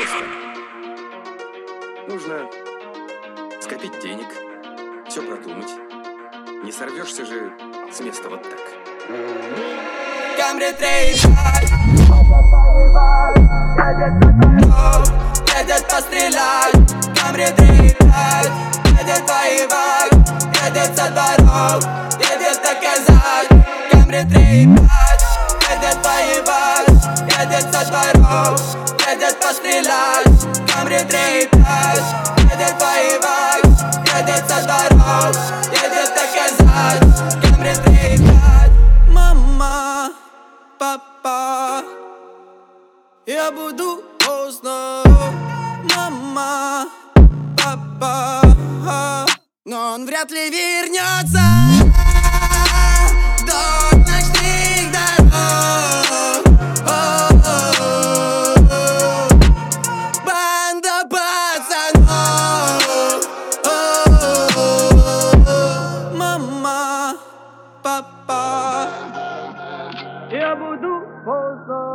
просто. Нужно скопить денег, все продумать. Не сорвешься же с места вот так. Камри 3 едет пострелять. Камри 3 едет воевать. Едет со дворов, едет доказать. Камри 3 едет воевать. Едет со дворов, едет пострелять. Камри 3 едет воевать. Едет со дворов, едет доказать. Камри 3 мама, папа, я буду поздно. Мама, папа, но он вряд ли вернется до ночных дорог. Банда пацанов. Мама, папа, я буду поздно.